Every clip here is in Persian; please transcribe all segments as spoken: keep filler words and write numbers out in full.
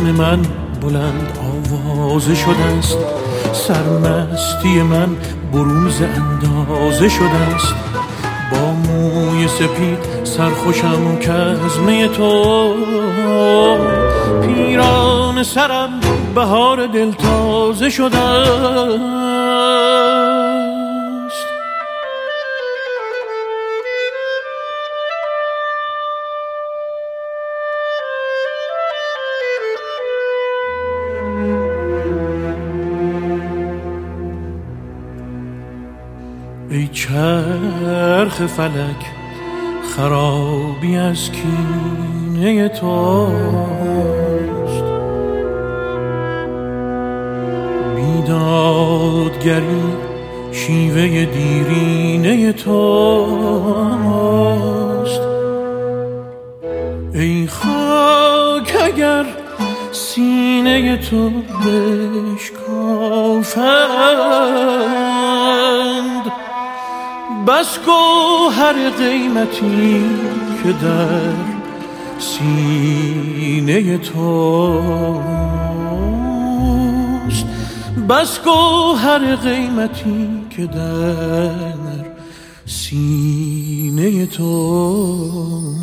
من بلند آوازه شده است، سرمستی من برون ز اندازه شده است. با موی سپید سرخوشم که از می تو، پیران سرم بهار دل تازه شده است. ای چرخ فلک خرابی از کینه توست، بیدادگری شیوه دیرینه توست. ای خاک اگر سینه تو بشکافند، بس گوهر قیمتی که در سینه توست، بس گوهر قیمتی که در سینه توست.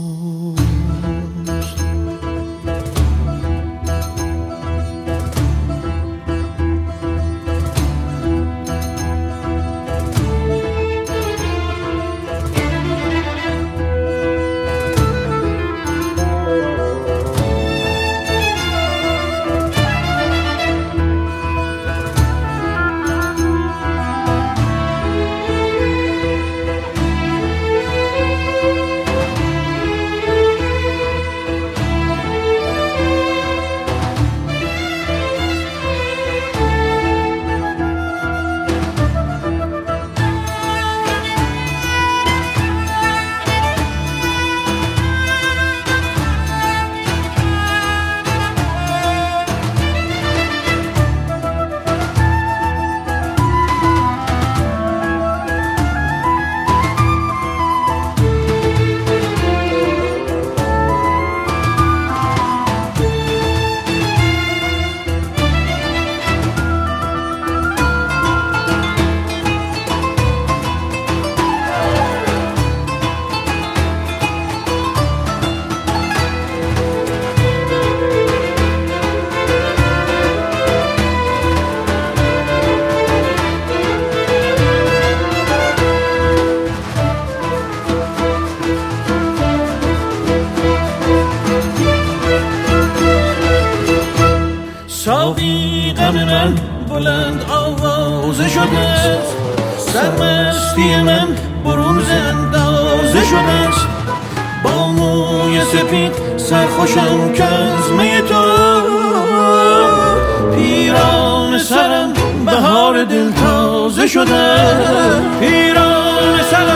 ساقی غم من بلند آوازه شده است، سرمستی من برون ز اندازه شده است. با موی سپید سرخوشم که از می تو، پیران سرم بهار دل تازه شده. پیران سرم